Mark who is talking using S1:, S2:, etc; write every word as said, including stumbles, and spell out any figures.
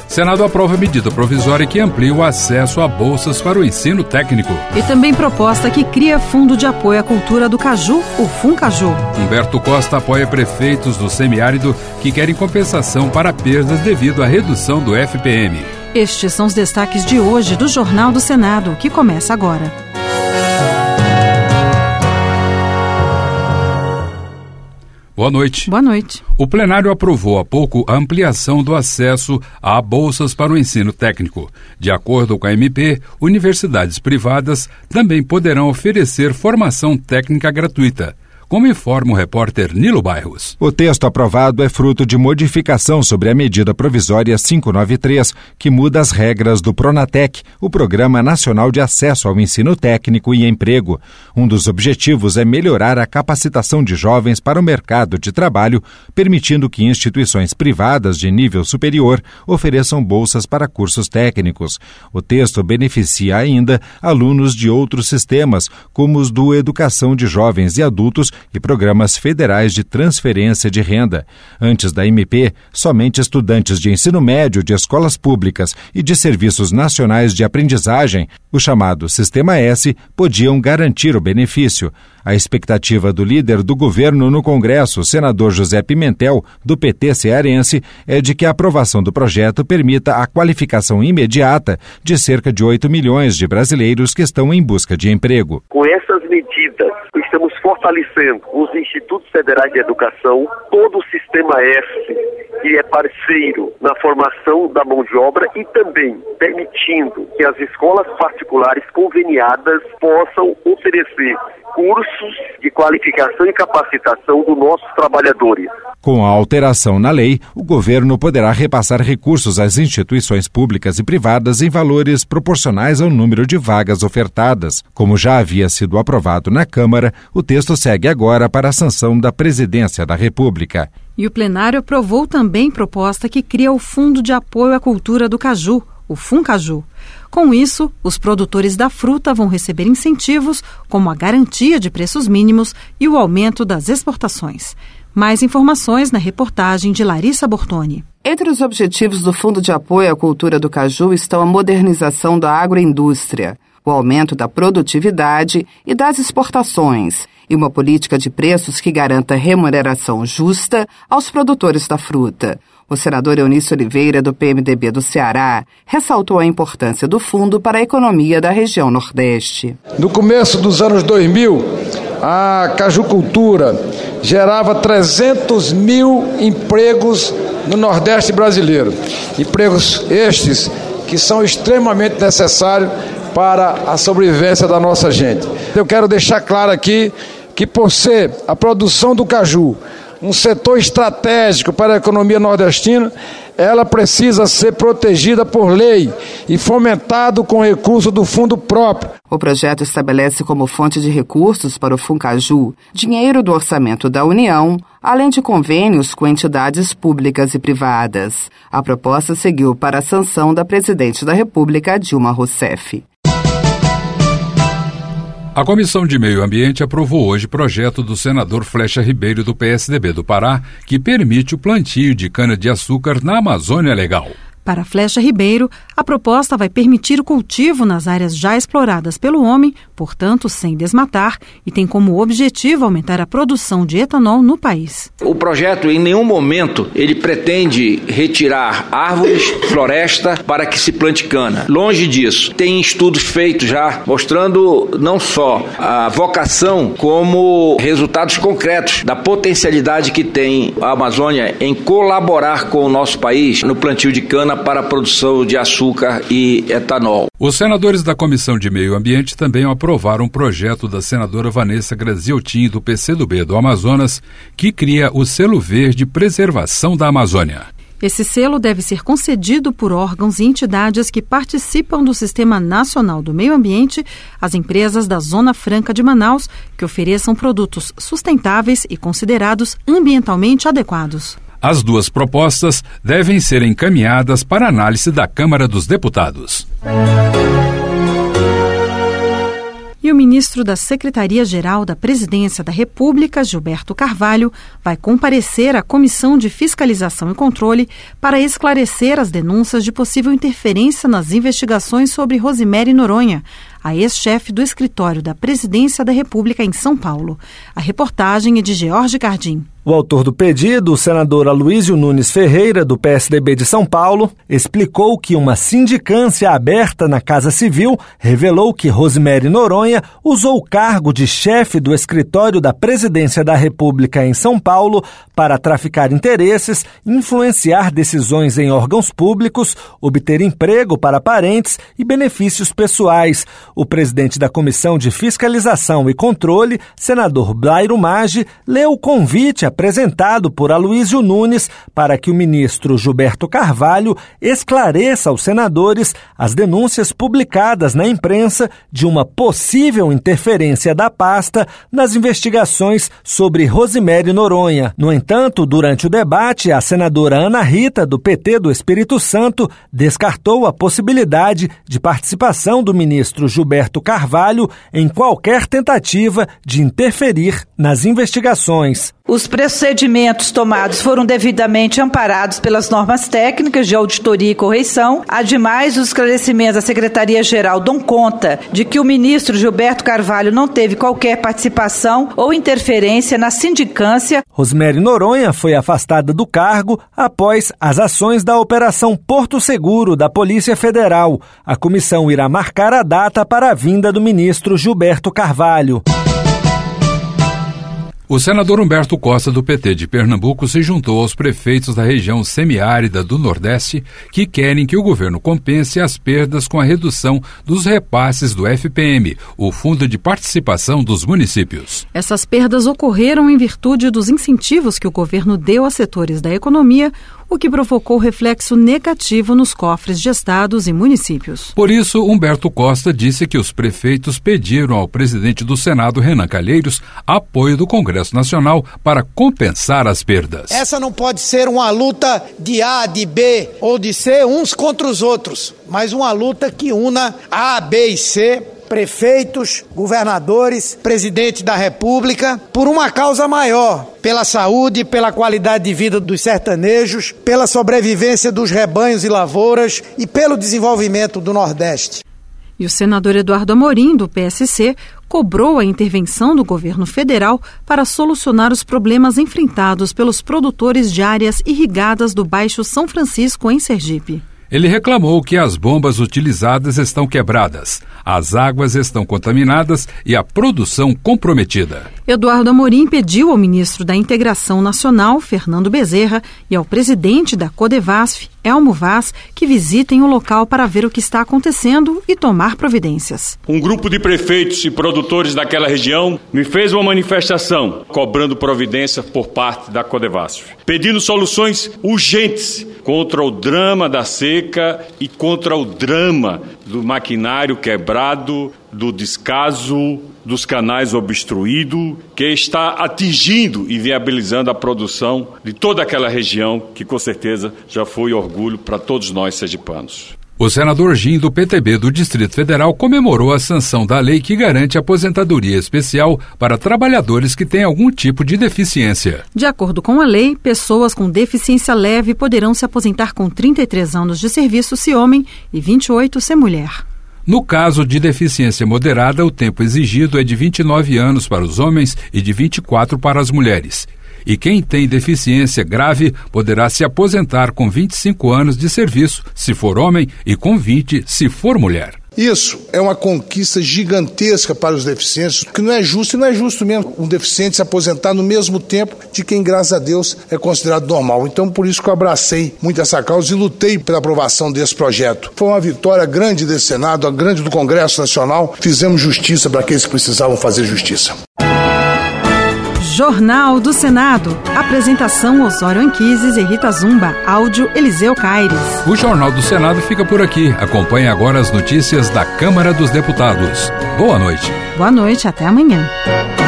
S1: Senado aprova medida provisória que amplia o acesso a bolsas para o ensino técnico.
S2: E também proposta que cria Fundo de Apoio à Cultura do Caju, o FUNCAJU.
S1: Humberto Costa apoia prefeitos do semiárido que querem compensação para perdas devido à redução do F P M.
S2: Estes são os destaques de hoje do Jornal do Senado, que começa agora.
S1: Boa noite.
S2: Boa noite.
S1: O plenário aprovou há pouco a ampliação do acesso a bolsas para o ensino técnico. De acordo com a M P, universidades privadas também poderão oferecer formação técnica gratuita, como informa o repórter Nilo Bairros.
S3: O texto aprovado é fruto de modificação sobre a medida provisória quinhentos e noventa e três, que muda as regras do Pronatec, o Programa Nacional de Acesso ao Ensino Técnico e Emprego. Um dos objetivos é melhorar a capacitação de jovens para o mercado de trabalho, permitindo que instituições privadas de nível superior ofereçam bolsas para cursos técnicos. O texto beneficia ainda alunos de outros sistemas, como os do Educação de Jovens e Adultos e programas federais de transferência de renda. Antes da M P, somente estudantes de ensino médio de escolas públicas e de serviços nacionais de aprendizagem, o chamado Sistema S, podiam garantir o benefício. A expectativa do líder do governo no Congresso, senador José Pimentel, do P T cearense, é de que a aprovação do projeto permita a qualificação imediata de cerca de oito milhões de brasileiros que estão em busca de emprego.
S4: Com essas medidas, estamos fortalecendo os institutos federais de educação, todo o Sistema S, que é parceiro na formação da mão de obra, e também permitindo que as escolas particulares conveniadas possam oferecer cursos de qualificação e capacitação dos nossos trabalhadores.
S3: Com a alteração na lei, o governo poderá repassar recursos às instituições públicas e privadas em valores proporcionais ao número de vagas ofertadas. Como já havia sido aprovado na Câmara, o texto segue agora para a sanção da Presidência da República.
S2: E o plenário aprovou também proposta que cria o Fundo de Apoio à Cultura do Caju, o FUNCAJU. Com isso, os produtores da fruta vão receber incentivos, como a garantia de preços mínimos e o aumento das exportações. Mais informações na reportagem de Larissa Bortoni.
S5: Entre os objetivos do Fundo de Apoio à Cultura do Caju estão a modernização da agroindústria, o aumento da produtividade e das exportações, e uma política de preços que garanta remuneração justa aos produtores da fruta. O senador Eunício Oliveira, do P M D B do Ceará, ressaltou a importância do fundo para a economia da região Nordeste.
S6: No começo dos anos dois mil, a cajucultura gerava trezentos mil empregos no Nordeste brasileiro. Empregos estes que são extremamente necessários para a sobrevivência da nossa gente. Eu quero deixar claro aqui que, por ser a produção do caju um setor estratégico para a economia nordestina, ela precisa ser protegida por lei e fomentado com recurso do fundo próprio.
S5: O projeto estabelece como fonte de recursos para o FUNCAJU dinheiro do orçamento da União, além de convênios com entidades públicas e privadas. A proposta seguiu para a sanção da presidente da República, Dilma Rousseff.
S1: A Comissão de Meio Ambiente aprovou hoje projeto do senador Flecha Ribeiro, do P S D B do Pará, que permite o plantio de cana-de-açúcar na Amazônia Legal.
S2: Para Flecha Ribeiro, a proposta vai permitir o cultivo nas áreas já exploradas pelo homem, portanto sem desmatar, e tem como objetivo aumentar a produção de etanol no país.
S7: O projeto em nenhum momento ele pretende retirar árvores, floresta para que se plante cana. Longe disso. Tem estudos feitos já mostrando não só a vocação como resultados concretos da potencialidade que tem a Amazônia em colaborar com o nosso país no plantio de cana para a produção de açúcar e etanol.
S1: Os senadores da Comissão de Meio Ambiente também aprovaram um projeto da senadora Vanessa Graziotin, do P C do B do Amazonas, que cria o Selo Verde Preservação da Amazônia.
S2: Esse selo deve ser concedido por órgãos e entidades que participam do Sistema Nacional do Meio Ambiente, as empresas da Zona Franca de Manaus, que ofereçam produtos sustentáveis e considerados ambientalmente adequados.
S1: As duas propostas devem ser encaminhadas para análise da Câmara dos Deputados.
S2: E E o ministro da Secretaria-Geral da Presidência da República, Gilberto Carvalho, vai comparecer à Comissão de Fiscalização e Controle para esclarecer as denúncias de possível interferência nas investigações sobre Rosemary Noronha, a ex-chefe do escritório da Presidência da República em São Paulo. A reportagem é de George Cardim.
S8: O autor do pedido, o senador Aloysio Nunes Ferreira, do P S D B de São Paulo, explicou que uma sindicância aberta na Casa Civil revelou que Rosemary Noronha usou o cargo de chefe do escritório da Presidência da República em São Paulo para traficar interesses, influenciar decisões em órgãos públicos, obter emprego para parentes e benefícios pessoais. O presidente da Comissão de Fiscalização e Controle, senador Blairo Maggi, leu o convite apresentado por Aloysio Nunes para que o ministro Gilberto Carvalho esclareça aos senadores as denúncias publicadas na imprensa de uma possível interferência da pasta nas investigações sobre Rosemary Noronha. No entanto, durante o debate, a senadora Ana Rita, do P T do Espírito Santo, descartou a possibilidade de participação do ministro Gilberto Carvalho em qualquer tentativa de interferir nas investigações.
S9: Os procedimentos tomados foram devidamente amparados pelas normas técnicas de auditoria e correição. Ademais, os esclarecimentos da Secretaria-Geral dão conta de que o ministro Gilberto Carvalho não teve qualquer participação ou interferência na sindicância.
S8: Rosemary Noronha foi afastada do cargo após as ações da Operação Porto Seguro da Polícia Federal. A comissão irá marcar a data para a vinda do ministro Gilberto Carvalho.
S1: O senador Humberto Costa, do P T de Pernambuco, se juntou aos prefeitos da região semiárida do Nordeste que querem que o governo compense as perdas com a redução dos repasses do F P M, o Fundo de Participação dos Municípios.
S2: Essas perdas ocorreram em virtude dos incentivos que o governo deu a setores da economia, o que provocou reflexo negativo nos cofres de estados e municípios.
S1: Por isso, Humberto Costa disse que os prefeitos pediram ao presidente do Senado, Renan Calheiros, apoio do Congresso Nacional para compensar as perdas.
S10: Essa não pode ser uma luta de A, de B ou de C, uns contra os outros, mas uma luta que una A, B e C, prefeitos, governadores, presidente da República, por uma causa maior, pela saúde, pela qualidade de vida dos sertanejos, pela sobrevivência dos rebanhos e lavouras e pelo desenvolvimento do Nordeste.
S2: E o senador Eduardo Amorim, do P S C, cobrou a intervenção do governo federal para solucionar os problemas enfrentados pelos produtores de áreas irrigadas do Baixo São Francisco, em Sergipe.
S1: Ele reclamou que as bombas utilizadas estão quebradas, as águas estão contaminadas e a produção comprometida.
S2: Eduardo Amorim pediu ao ministro da Integração Nacional, Fernando Bezerra, e ao presidente da Codevasf, Elmo Vaz, que visitem o local para ver o que está acontecendo e tomar providências.
S11: Um grupo de prefeitos e produtores daquela região me fez uma manifestação cobrando providência por parte da Codevasf, pedindo soluções urgentes contra o drama da seca e contra o drama do maquinário quebrado, do descaso, dos canais obstruídos, que está atingindo e viabilizando a produção de toda aquela região, que com certeza já foi orgulho para todos nós sergipanos.
S1: O senador Gim, do P T B do Distrito Federal, comemorou a sanção da lei que garante aposentadoria especial para trabalhadores que têm algum tipo de deficiência.
S2: De acordo com a lei, pessoas com deficiência leve poderão se aposentar com trinta e três anos de serviço se homem e vinte e oito se mulher.
S1: No caso de deficiência moderada, o tempo exigido é de vinte e nove anos para os homens e de vinte e quatro para as mulheres. E quem tem deficiência grave poderá se aposentar com vinte e cinco anos de serviço, se for homem, e com vinte, se for mulher.
S12: Isso é uma conquista gigantesca para os deficientes, que não é justo, e não é justo mesmo um deficiente se aposentar no mesmo tempo de quem, graças a Deus, é considerado normal. Então, por isso que eu abracei muito essa causa e lutei pela aprovação desse projeto. Foi uma vitória grande desse Senado, a grande do Congresso Nacional. Fizemos justiça para aqueles que precisavam fazer justiça.
S2: Jornal do Senado. Apresentação Osório Anquises e Rita Zumba. Áudio Eliseu Caires.
S1: O Jornal do Senado fica por aqui. Acompanhe agora as notícias da Câmara dos Deputados. Boa noite.
S2: Boa noite, até amanhã.